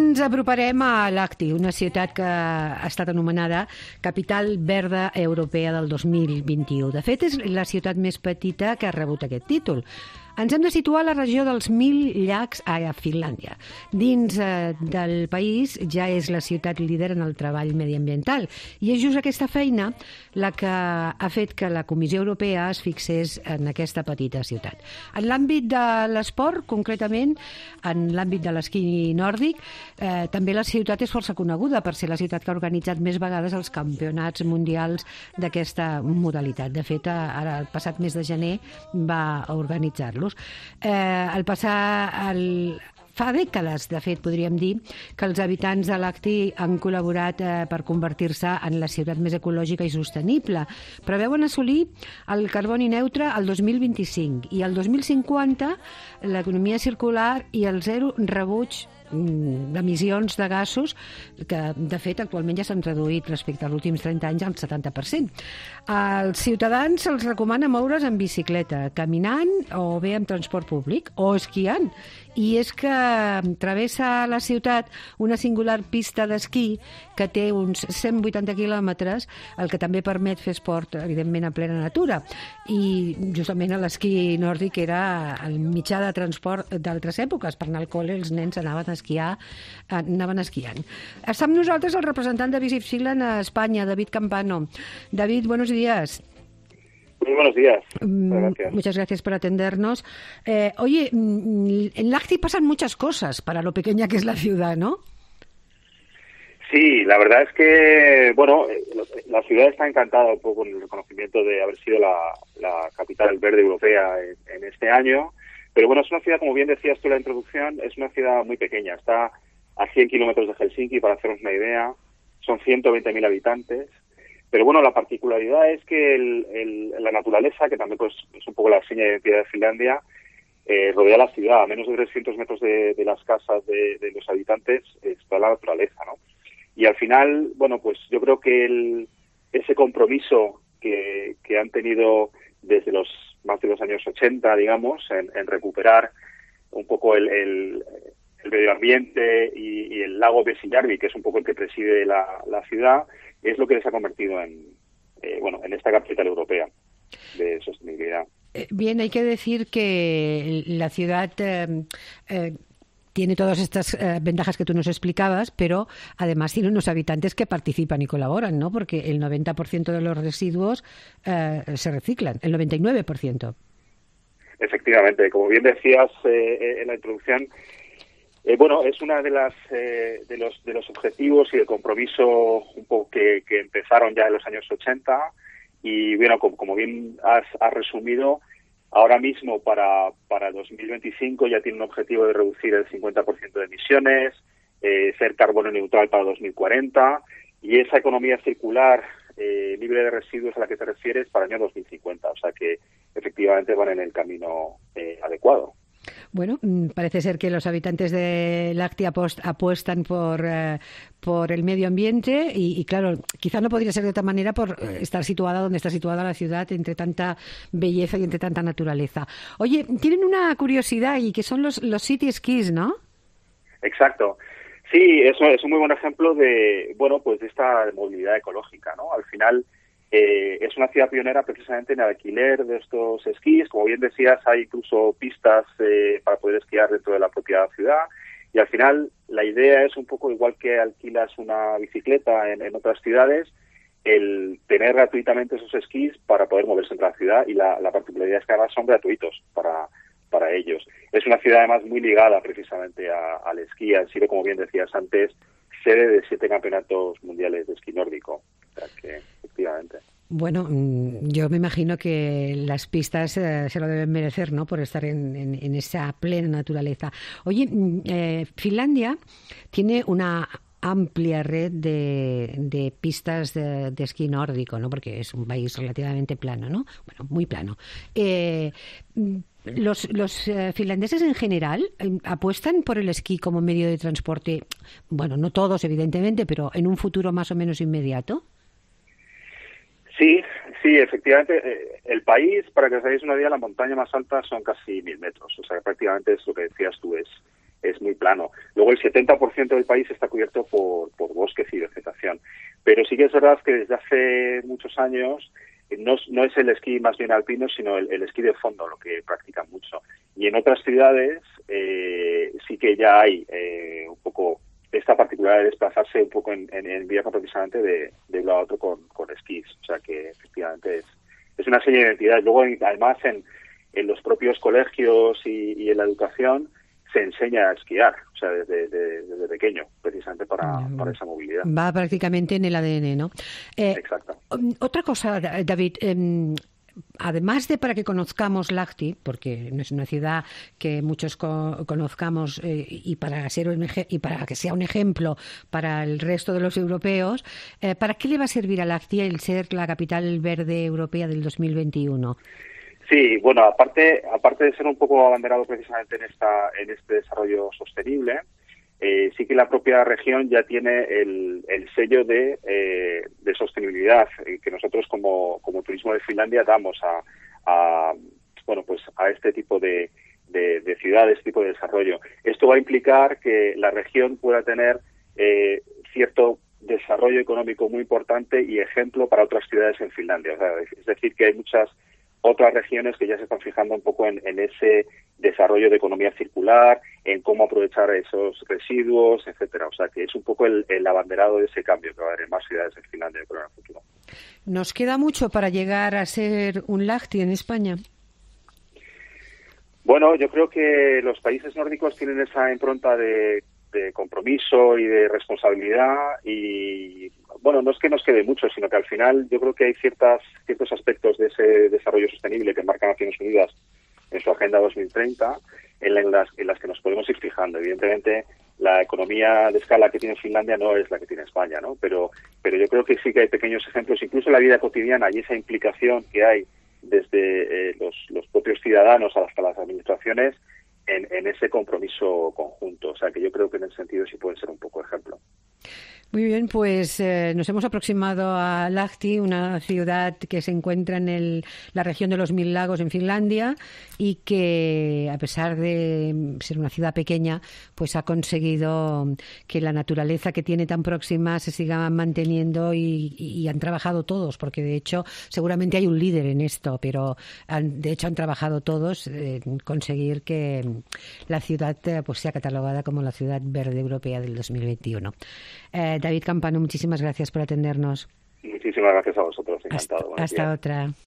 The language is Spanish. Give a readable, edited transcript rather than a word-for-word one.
ens aproparem a Lahti, una ciutat que ha estat anomenada Capital Verda Europea del 2021. De fet, és la ciutat més petita que ha rebut aquest títol. Ens hem de situar a la regió dels 1.000 llacs a Finlàndia. Dins del país ja és la ciutat líder en el treball mediambiental i és just aquesta feina la que ha fet que la Comissió Europea es fixés en aquesta petita ciutat. En l'àmbit de l'esport, concretament, en l'àmbit de l'esquí nòrdic, també la ciutat és força coneguda per ser la ciutat que ha organitzat més vegades els campionats mundials d'aquesta modalitat. De fet, ara el passat mes de gener va organitzar-lo. Fa dècades, de fet, podríem dir, que els habitants de Lahti han col·laborat per convertir-se en la ciutat més ecològica i sostenible. Preveuen assolir el carboni neutre al 2025 i al 2050 l'economia circular i el zero rebuig d'emissions de gasos que, de fet, actualment ja s'han reduït respecte als últims 30 anys al 70%. Als ciutadans se'ls recomana moure's en bicicleta, caminant o bé amb transport públic o esquiant. I és que travessa la ciutat una singular pista d'esquí que té uns 180 quilòmetres, el que també permet fer esport, evidentment, a plena natura. I justament l'esquí nòrdic era el mitjà de transport d'altres èpoques. Per anar al col·le els nens anaven esquiant. Està amb nosaltres el representant de Visit Finland a Espanya, David Campano. David, buenos días. Muy buenos días. Gracias. Muchas gracias por atendernos. Oye, en Lahti pasan muchas cosas para lo pequeña que es la ciudad, ¿no? Sí, la verdad es que, bueno, la ciudad está encantada un poco con el reconocimiento de haber sido la capital verde europea en este año. Pero bueno, es una ciudad, como bien decías tú en la introducción, es una ciudad muy pequeña. Está a 100 kilómetros de Helsinki, para hacernos una idea. Son 120.000 habitantes. Pero bueno, la particularidad es que la naturaleza, que también pues es un poco la seña de identidad de Finlandia, rodea la ciudad. A menos de 300 metros de las casas de los habitantes está la naturaleza, ¿no? Y al final, bueno, pues yo creo que ese compromiso que han tenido desde más de los años 80, digamos, en recuperar un poco el medio ambiente y el lago Vesijärvi, que es un poco el que preside la ciudad, es lo que les ha convertido en esta capital europea de sostenibilidad. Bien, hay que decir que la ciudad tiene todas estas ventajas que tú nos explicabas, pero además tiene unos habitantes que participan y colaboran, ¿no? Porque el 90% de los residuos se reciclan, el 99%. Efectivamente, como bien decías en la introducción, es una de los objetivos y el compromiso un poco que empezaron ya en los años 80 y bueno, como bien has resumido, ahora mismo para 2025 ya tiene un objetivo de reducir el 50% de emisiones, ser carbono neutral para 2040 y esa economía circular libre de residuos a la que te refieres para el año 2050. O sea que efectivamente van en el camino adecuado. Bueno, parece ser que los habitantes de Lahti apuestan por el medio ambiente y claro, quizá no podría ser de otra manera por estar situada donde está situada la ciudad, entre tanta belleza y entre tanta naturaleza. Oye, tienen una curiosidad y que son los city skis, ¿no? Exacto. Sí, eso es un muy buen ejemplo de esta movilidad ecológica, ¿no? Al final es una ciudad pionera precisamente en el alquiler de estos esquís. Como bien decías, hay incluso pistas para poder esquiar dentro de la propia ciudad. Y al final la idea es un poco igual que alquilas una bicicleta en otras ciudades, el tener gratuitamente esos esquís para poder moverse entre la ciudad y la particularidad es que además son gratuitos para ellos. Es una ciudad además muy ligada precisamente al esquí. Ha sido, como bien decías antes, sede de 7 campeonatos mundiales de esquí nórdico. O sea que, efectivamente. Bueno, yo me imagino que las pistas se lo deben merecer, ¿no? Por estar en esa plena naturaleza. Oye, Finlandia tiene una amplia red de pistas de esquí nórdico, ¿no? Porque es un país relativamente plano, ¿no? Bueno, muy plano. Los finlandeses en general apuestan por el esquí como medio de transporte, bueno, no todos evidentemente, pero en un futuro más o menos inmediato. Sí, efectivamente. El país, para que os hagáis una idea, la montaña más alta son casi 1.000 metros. O sea, prácticamente es lo que decías tú, es es muy plano. Luego el 70% del país está cubierto por bosques y vegetación. Pero sí que es verdad que desde hace muchos años no es el esquí más bien alpino, sino el esquí de fondo lo que practican mucho. Y en otras ciudades sí que ya hay un poco esta particularidad de desplazarse un poco en invierno precisamente de un lado a otro con esquís. O sea que efectivamente es una seña de identidad. Luego además en los propios colegios y en la educación se enseña a esquiar, o sea, desde pequeño, precisamente para esa movilidad. Va prácticamente en el ADN, ¿no? Exacto. Otra cosa, David, además de para que conozcamos Lahti, porque no es una ciudad que muchos conozcamos y para que sea un ejemplo para el resto de los europeos, ¿para qué le va a servir a Lahti el ser la capital verde europea del 2021? Sí, bueno, aparte de ser un poco abanderado precisamente en este desarrollo sostenible, sí que la propia región ya tiene el sello de sostenibilidad que nosotros como Turismo de Finlandia damos a este tipo de ciudades, este tipo de desarrollo. Esto va a implicar que la región pueda tener cierto desarrollo económico muy importante y ejemplo para otras ciudades en Finlandia. O sea, es decir, que hay muchas otras regiones que ya se están fijando un poco en ese desarrollo de economía circular, en cómo aprovechar esos residuos, etcétera. O sea, que es un poco el abanderado de ese cambio que va a haber en más ciudades en Finlandia, yo creo, en el futuro. ¿Nos queda mucho para llegar a ser un Lahti en España? Bueno, yo creo que los países nórdicos tienen esa impronta de compromiso y de responsabilidad y, bueno, no es que nos quede mucho, sino que al final yo creo que hay ciertos aspectos de ese desarrollo sostenible que marca Naciones Unidas en su Agenda 2030 en las que nos podemos ir fijando. Evidentemente, la economía de escala que tiene Finlandia no es la que tiene España, ¿no? Pero yo creo que sí que hay pequeños ejemplos, incluso en la vida cotidiana y esa implicación que hay desde los propios ciudadanos hasta las administraciones en ese compromiso conjunto. O sea, que yo creo que en ese sentido sí puede ser un poco ejemplo. Muy bien, pues nos hemos aproximado a Lahti, una ciudad que se encuentra en la región de los Mil Lagos en Finlandia y que, a pesar de ser una ciudad pequeña, pues ha conseguido que la naturaleza que tiene tan próxima se siga manteniendo y han trabajado todos, porque de hecho seguramente hay un líder en esto, pero de hecho han trabajado todos en conseguir que la ciudad pues sea catalogada como la ciudad verde europea del 2021. David Campano, muchísimas gracias por atendernos. Muchísimas gracias a vosotros, encantado. Hasta otra.